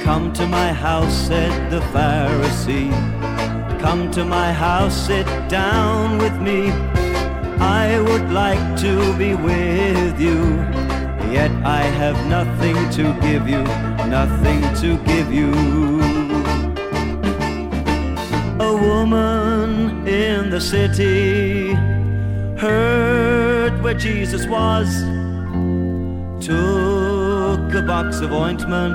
Come to my house, said the Pharisee. Come to my house, sit down with me. I would like to be with you, yet I have nothing to give you, nothing to give you. A woman in the city heard where Jesus was, took a box of ointment,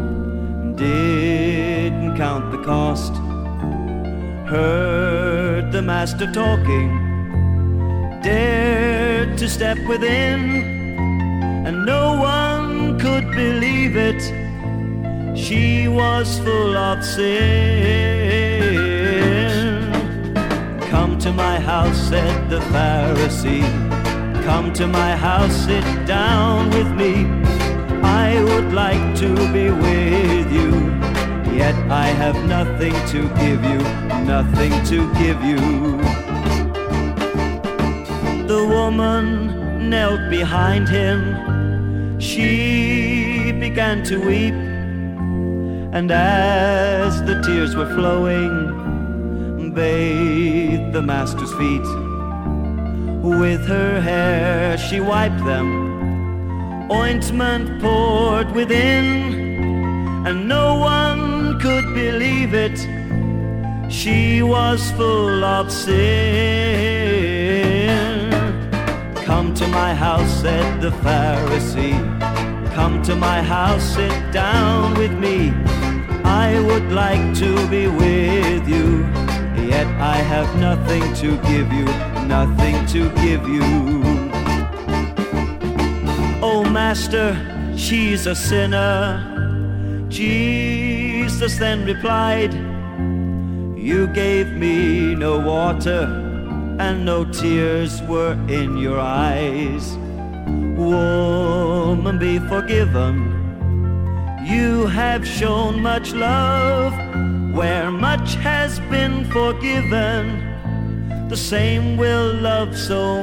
didn't count the cost, heard the master talking, dared to step within, and no one could believe it. She was full of sin. Come to my house, said the Pharisee. Come to my house, sit down with me. I would like to be with you, yet I have nothing to give you, nothing to give you. The woman knelt behind him. She began to weep, and as the tears were flowing, bathed the master's feet. With her hair she wiped them, ointment poured within, and no one could believe it. She was full of sin. Come to my house, said the Pharisee. Come to my house, sit down with me. I would like to be with you, yet I have nothing to give you, nothing to give you. Oh, Master, she's a sinner. Jesus then replied, you gave me no water, and no tears were in your eyes. Woman, be forgiven. You have shown much love. Where much has been forgiven, the same will love so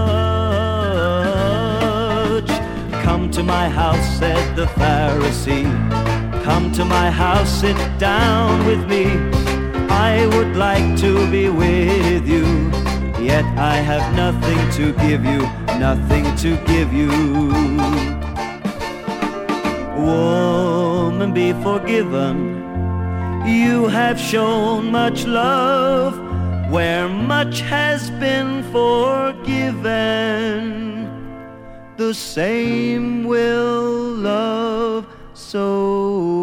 much. Come to my house, said the Pharisee. Come to my house, sit down with me. I would like to be with you, yet I have nothing to give you, nothing to give you. Woman, be forgiven. You have shown much love. Where much has been forgiven, the same will love so